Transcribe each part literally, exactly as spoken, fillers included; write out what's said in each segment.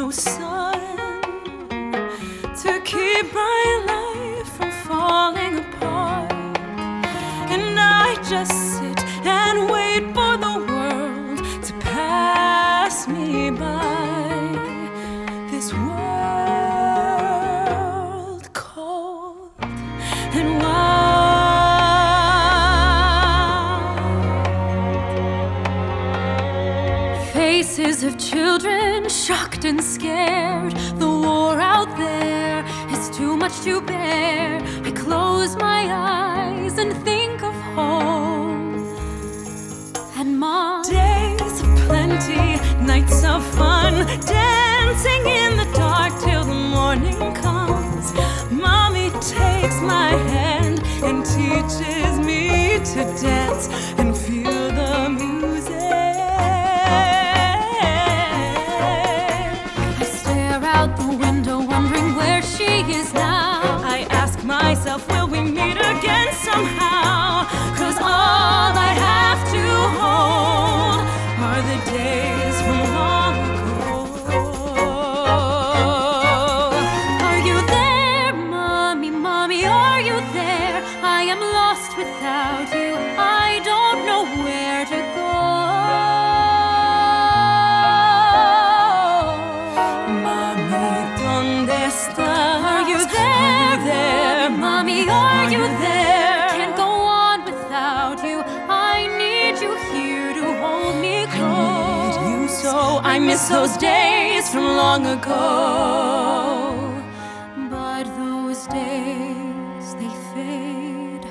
no sun to keep my life from falling apart. And I just sit and wait for the world to pass me by. This world cold and wild. Faces of children shocked and scared. The war out there is too much to bear. I close my eyes and think of home and mom. Days of plenty, nights of fun, dancing in the dark till the morning comes. Mommy takes my hand and teaches me to dance and feel the music. I stare out the window wondering where she is now. I ask myself, will we meet again somehow? 'Cause all I have to hold are the days from long ago. Are you there, mommy, mommy, are you there? I am lost without you, I don't know where to go. Mommy, ¿dónde estás? Are you there, there, mommy, are you there? Can't go on without you, I need you here to hold me close. I need you so, I miss those days from long ago. But those days, they fade.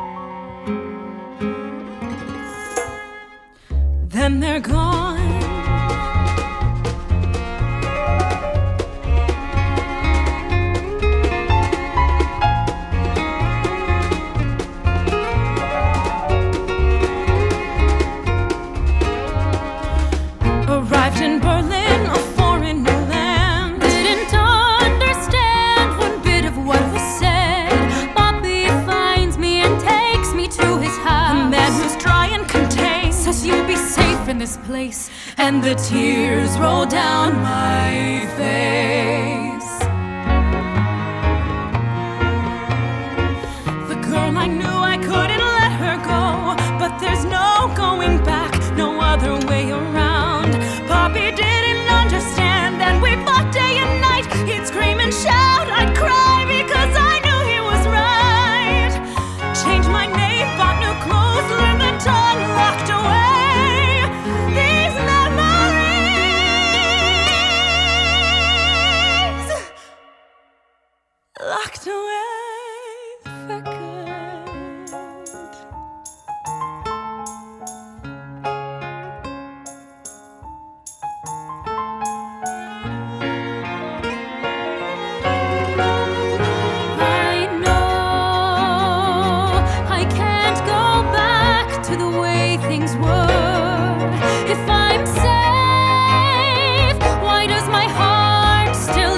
Then they're gone. Arrived in Berlin, a foreign new land. Didn't understand one bit of what was said. Bobby finds me and takes me to his house. A man who's dry and contained says you'll be safe in this place. And the tears roll down my face. The girl I knew, I couldn't let her go. But there's no going back, no other way around. Poppy didn't understand, and we fought day and night. He'd scream and shout, I'd cry because I knew he was right. Changed my name, bought new clothes, learned the tongue, locked away these memories. Locked away for good. I know I can't go back to the way things were. If I'm safe, why does my heart still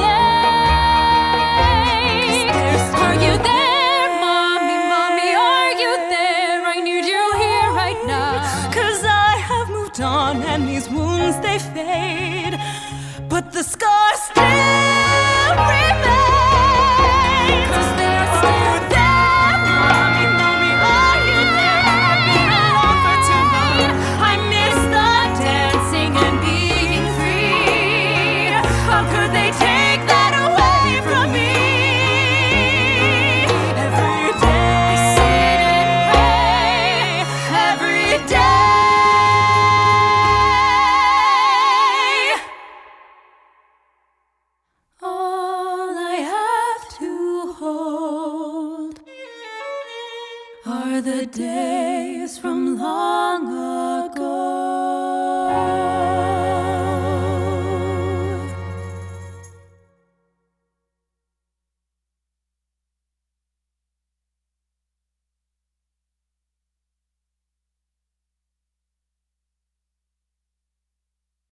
ache? Are you there, mommy, mommy, are you there? I need you here right now. 'Cause I have moved on and these wounds, they fade. But the scars still remain. 'Cause they're still there, mommy, mommy, are you there? Been alone for too long. I miss the dancing and being free. How could they take that away from me? Every day I sit and pray. Every day. All I have to hold are the days